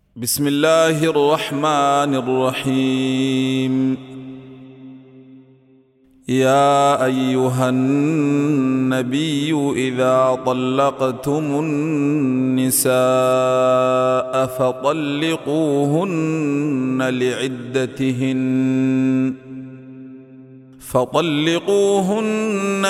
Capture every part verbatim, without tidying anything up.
بسم الله الرحمن الرحيم. يا أيها النبي إذا طلقتم النساء فطلقوهن لعدتهن فطلقوهن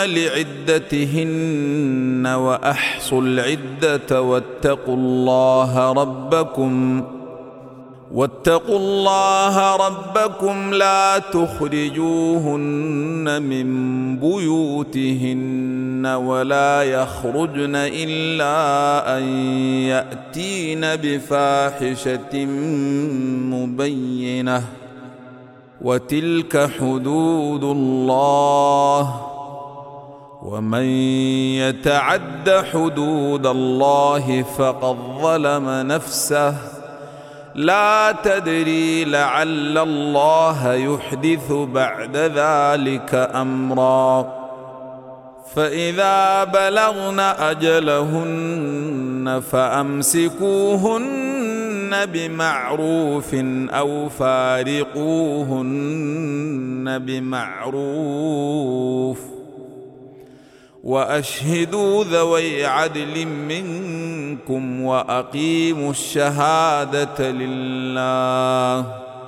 لعدتهن وأحصوا العدة واتقوا الله ربكم واتقوا الله ربكم لا تخرجوهن من بيوتهن ولا يخرجن إلا أن يأتين بفاحشة مبينة وتلك حدود الله ومن يتعد حدود الله فقد ظلم نفسه لا تدري لعل الله يحدث بعد ذلك أمرا. فإذا بلغن أجلهن فأمسكوهن بمعروف أو فارقوهن بمعروف وأشهدوا ذوي عدل منكم وأقيموا الشهادة لله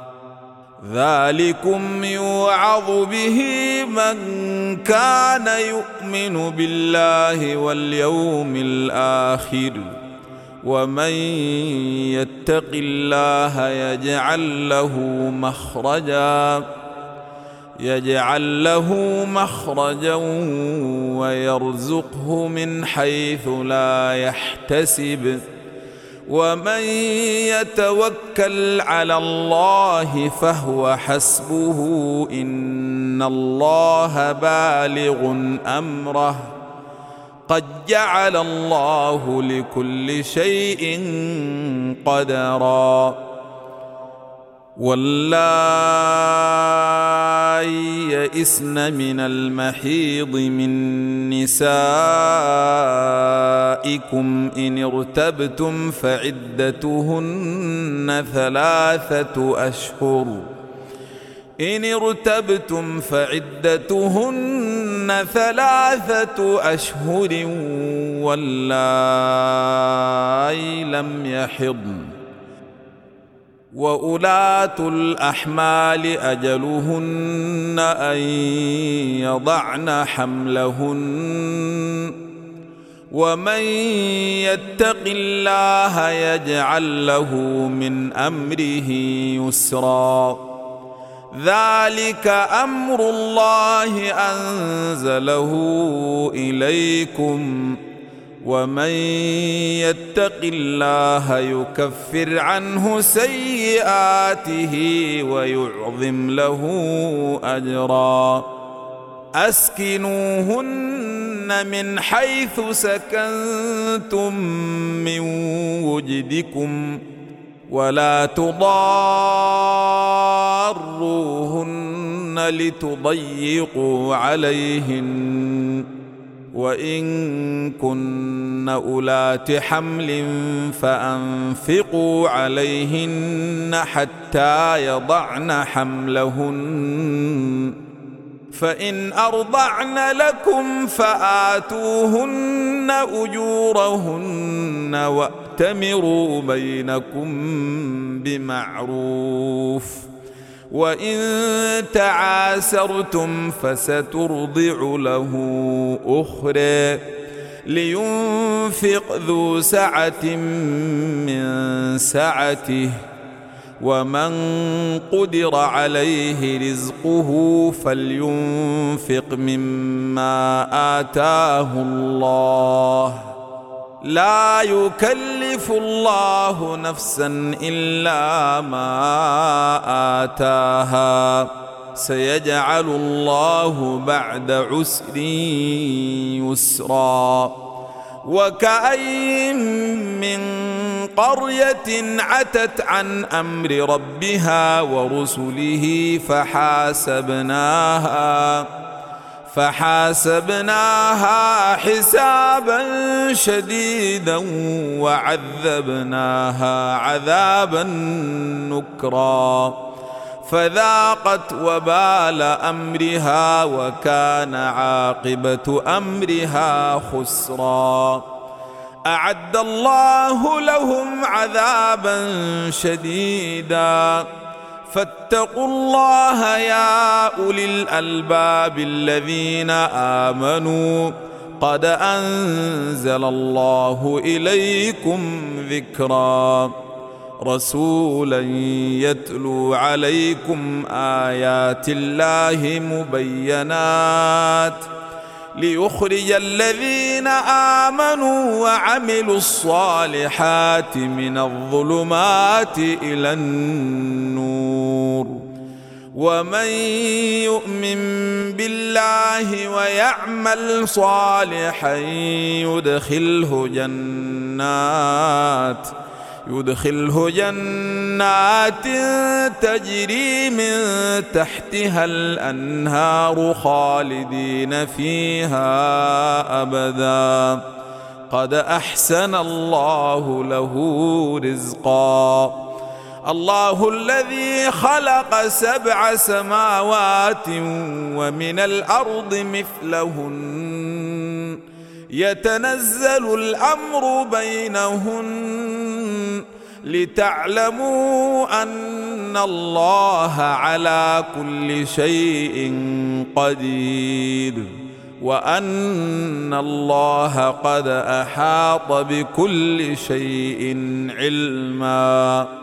ذلكم يوعظ به من كان يؤمن بالله واليوم الآخر ومن يتق الله يجعل له مخرجا يجعل له مخرجا ويرزقه من حيث لا يحتسب ومن يتوكل على الله فهو حسبه إن الله بالغ أمره قد جعل الله لكل شيء قدرا. واللائي يئسن من المحيض من نسائكم إن ارتبتم فعدتهن ثلاثة أشهر إن ارتبتم فعدتهن ثلاثة أشهر واللائي لم يحضن وأولاة الأحمال أجلهن أن يضعن حملهن ومن يتق الله يجعل له من أمره يسرا ذلك أمر الله أنزله إليكم ومن يتق الله يكفر عنه سيئاته ويعظم له أجرا. أسكنوهن من حيث سكنتم من وجدكم ولا تضاروهن لتضيقوا عليهن وإن كن أولات حمل فأنفقوا عليهن حتى يضعن حملهن فإن أرضعن لكم فآتوهن أجورهن وأتمروا بينكم بمعروف وإن تعاسرتم فسترضع له أخرى لينفق ذو سعة من سعته ومن قدر عليه رزقه فلينفق مما آتاه الله لا يكلف الله نفسا إلا ما آتاها سيجعل الله بعد عسر يسرا. وكأين من قرية عتت عن أمر ربها ورسله فحاسبناها فحاسبناها حسابا شديدا وعذبناها عذابا نكرا فذاقت وبال أمرها وكان عاقبة أمرها خسرا. أعد الله لهم عذابا شديدا فاتقوا الله يا أولي الألباب الذين آمنوا قد أنزل الله إليكم ذكرا رسولا يتلو عليكم آيات الله مبينات ليخرج الذين آمنوا وعملوا الصالحات من الظلمات إلى النور ومن يؤمن بالله ويعمل صالحا يدخله جنات يدخله جنات تجري من تحتها الأنهار خالدين فيها أبدا قد أحسن الله له رزقا. الله الذي خلق سبع سماوات ومن الأرض مثلهن يتنزل الأمر بينهن لتعلموا أن الله على كل شيء قدير وأن الله قد أحاط بكل شيء علما.